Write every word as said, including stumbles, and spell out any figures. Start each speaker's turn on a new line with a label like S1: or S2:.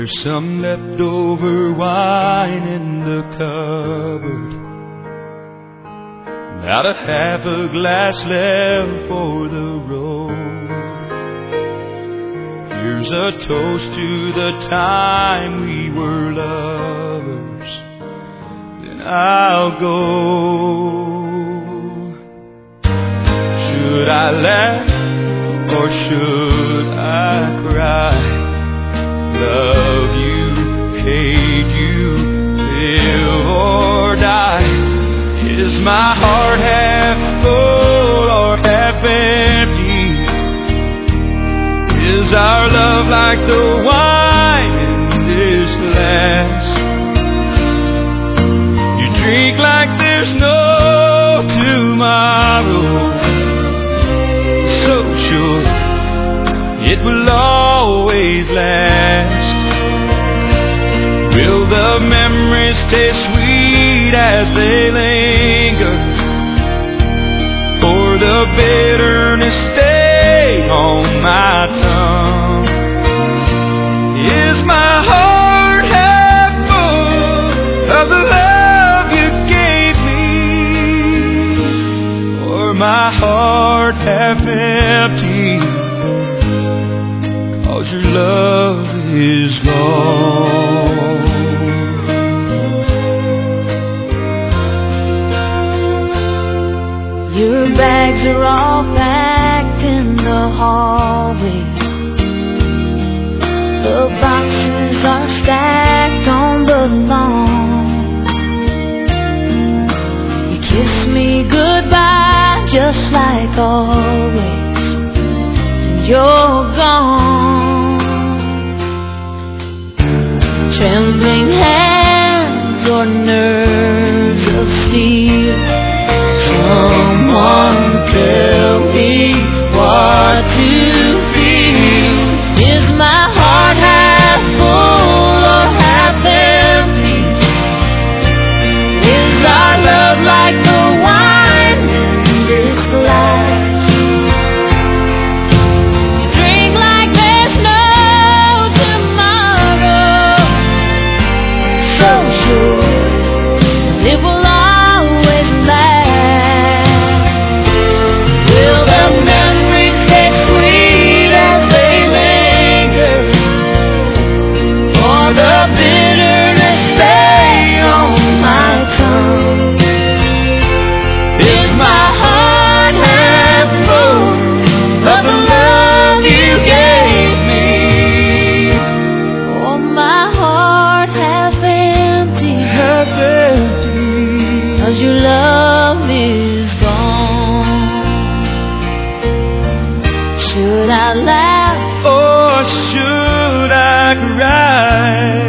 S1: There's some leftover wine in the cupboard, about a half a glass left for the road. Here's a toast to the time we were lovers, then I'll go. Should I laugh or should I cry? Love you, hate you, live or die. Is my heart half full or half empty? Is our love like the wine in this glass? You drink like there's no tomorrow, so sure it will always last. Will the memories stay sweet as they linger, or the bitterness stay on my tongue? Is my heart half full of the love you gave me, or my heart half empty, 'cause your love is gone?
S2: Your bags are all packed in the hallway. The boxes are stacked on the lawn. You kiss me goodbye just like always, and you're gone. Trembling hands or nerves of steel, someone tell me what to feel. Is my heart half full or half empty? Is our love like the wine in this glass? You drink like there's no tomorrow, so sure it will always last. Will the memories stay sweet as they linger, or the bitterness stay on my tongue? Is my heart half full of the love you gave me, or my heart half empty,
S1: Half empty,
S2: 'cause your love is gone? Should I laugh
S1: or should I cry?